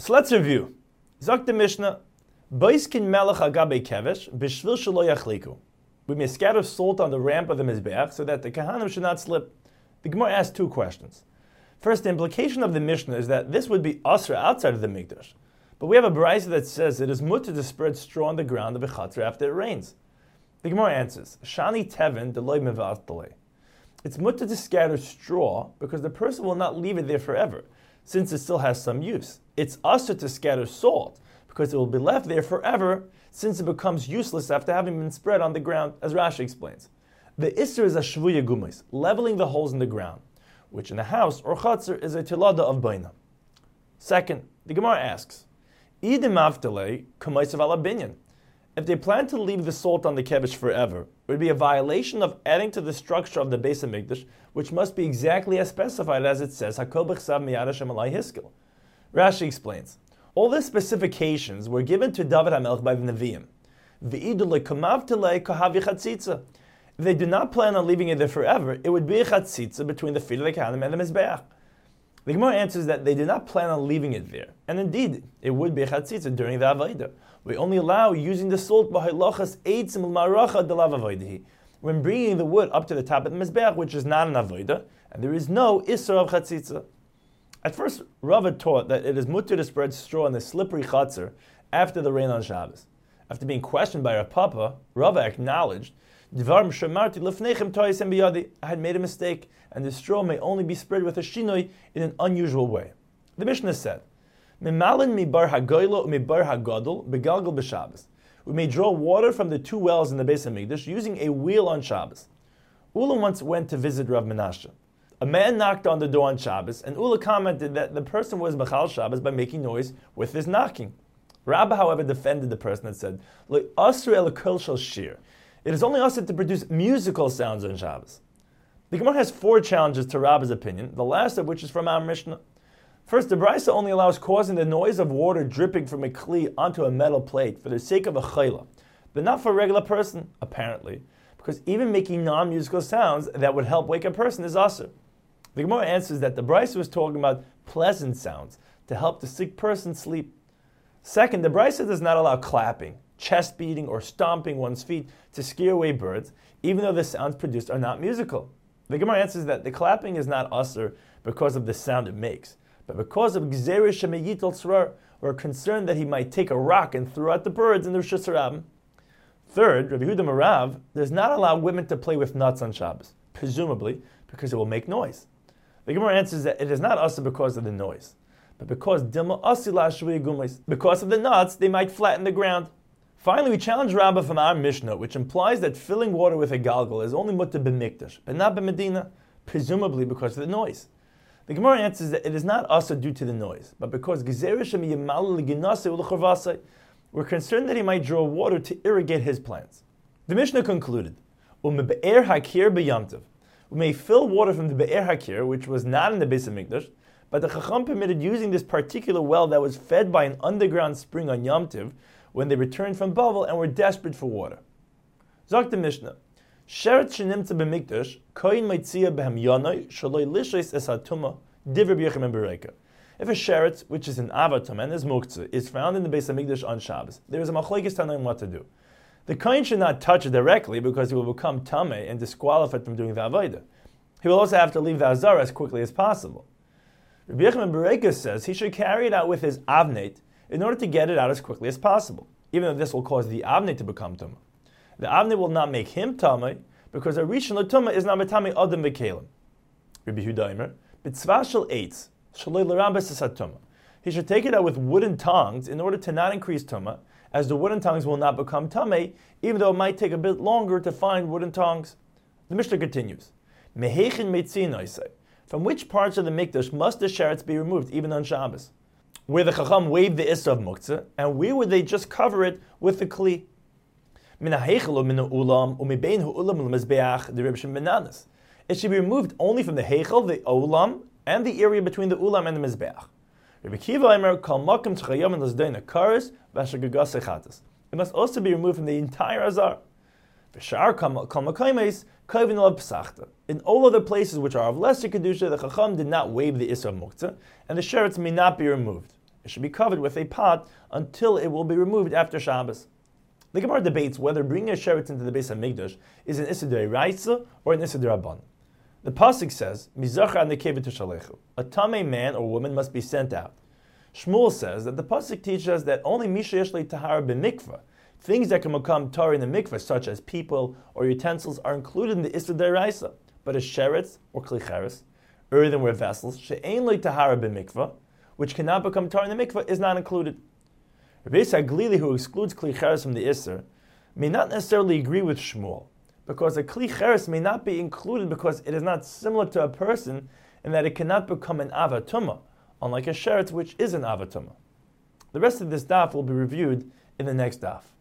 So let's review. Zok the Mishnah, Boiskin melech agabe kevesh, b'shvil shelo yachliku. We may scatter salt on the ramp of the Mizbeach so that the Kahanim should not slip. The Gemara asks two questions. First, the implication of the Mishnah is that this would be asra outside of the Mikdash. But we have a brayso that says it is mutter to spread straw on the ground of a chatzar after it rains. The Gemara answers, Shani tevin deloy mevav delay. It's mutter to scatter straw because the person will not leave it there forever, since it still has some use. It's asra to scatter salt, because it will be left there forever, since it becomes useless after having been spread on the ground, as Rashi explains. The Isser is a shvuya gumais, leveling the holes in the ground, which in a house or chatzar is a tilada of baina. Second, the Gemara asks, Idim avtele kamaisav ala binyan. If they plan to leave the salt on the kevish forever, it would be a violation of adding to the structure of the Beis HaMikdash, which must be exactly as specified as it says, Hakol b'chsav miyad Hashem alai hiskel. Rashi explains, all the specifications were given to David HaMelech by the Nevi'im. If they do not plan on leaving it there forever, it would be a chatzitza between the feet of the Kohanim and the Mizbeach. The Gemara answers that they do not plan on leaving it there. And indeed, it would be a chatzitza during the Avodah. We only allow using the salt when bringing the wood up to the top of the Mizbeach, which is not an Avodah, and there is no Isser of chatzitza. At first, Rava taught that it is mutter to spread straw in the slippery chatzar after the rain on Shabbos. After being questioned by Rav Papa, Rava acknowledged, I had made a mistake, and the straw may only be spread with a shinoi in an unusual way. The Mishnah said, We may draw water from the two wells in the Beis HaMikdash using a wheel on Shabbos. Ula once went to visit Rav Menashe. A man knocked on the door on Shabbos, and Ula commented that the person was Machal Shabbos by making noise with his knocking. Rabba, however, defended the person and said, it is only us to produce musical sounds on Shabbos. The Gemara has four challenges to Rabba's opinion, the last of which is from our Mishnah. First, the Brisa only allows causing the noise of water dripping from a kli onto a metal plate for the sake of a chayla, but not for a regular person, apparently, because even making non-musical sounds that would help wake a person is asur. The Gemara answers that the Brisa was talking about pleasant sounds to help the sick person sleep. Second, the Brisa does not allow clapping, chest beating, or stomping one's feet to scare away birds, even though the sounds produced are not musical. The Gemara answers that the clapping is not asur because of the sound it makes, but because of gzerah shemeyital tzrar, or a concern that he might take a rock and throw at the birds in the Rosh Hashanah. Third, Rabbi Yehuda Marav does not allow women to play with nuts on Shabbos, presumably because it will make noise. The Gemara answers that it is not asur because of the noise, but because of the nuts, they might flatten the ground. Finally, we challenge Rabbah from our Mishnah, which implies that filling water with a galgal is only mutter b'mikdash, but not b'medina, presumably because of the noise. The Gemara answers that it is not asur due to the noise, but because we're concerned that he might draw water to irrigate his plants. The Mishnah concluded, we may fill water from the Be'er Hakir, which was not in the Beis HaMikdash, but the Chacham permitted using this particular well that was fed by an underground spring on Yom Tiv when they returned from Bavel and were desperate for water. Zok the Mishnah, Sheretz shenimtza b'mikdash, koyin meitzia b'hem yonoi, shaloi lishes es hatuma, divrei b'yechem and bereka. If a sheretz, which is an avatum and is muktzah, is found in the Beis HaMikdash on Shabbos, there is a machlekes tanoim what to do. The kohen should not touch it directly because he will become tameh and disqualified from doing the avodah. He will also have to leave the azara as quickly as possible. Rabbi Yechim Bereka says he should carry it out with his avnate in order to get it out as quickly as possible, even though this will cause the avnate to become tameh. The avnate will not make him tameh because a rishon l'tumah is not metameh adam v'kelim. Rabbi Hudaimer, b'tzvah shel eitz shaloi l'rambas es hatumah. He should take it out with wooden tongs in order to not increase tumah, as the wooden tongs will not become tameh, even though it might take a bit longer to find wooden tongs. The Mishnah continues, Mehechin meitzin oisei. From which parts of the mikdash must the sheretz be removed, even on Shabbos? Where the Chacham waived the Isra of Muktzah, and where would they just cover it with the Kli? It should be removed only from the Heichel, the Olam, and the area between the Ulam and the Mizbeach. It must also be removed from the entire Azar. In all other places which are of lesser kedusha, the Chacham did not waive the Isra of Muktzah, and the sheretz may not be removed. It should be covered with a pot until it will be removed after Shabbos. The Gemara debates whether bringing a sheretz into the Beis HaMikdash is an Issur D'Oraisa or an Issur D'Rabbanan. The pasuk says, "Mizachar nekevet shalechu." A tamei man or woman must be sent out. Shmuel says that the pasuk teaches us that only misha yesh le tahara b'mikvah, things that can become tar in the mikvah, such as people or utensils, are included in the Issur D'Oraisa. But a sheretz or klicheres, earthenware vessels, she'ein le tahara b'mikvah, which cannot become tar in the mikvah, is not included. Rabbi Saglili, who excludes klicheres from the Issur, may not necessarily agree with Shmuel, because a kli cheres may not be included because it is not similar to a person in that it cannot become an avatuma, unlike a sheretz which is an avatuma. The rest of this daf will be reviewed in the next daf.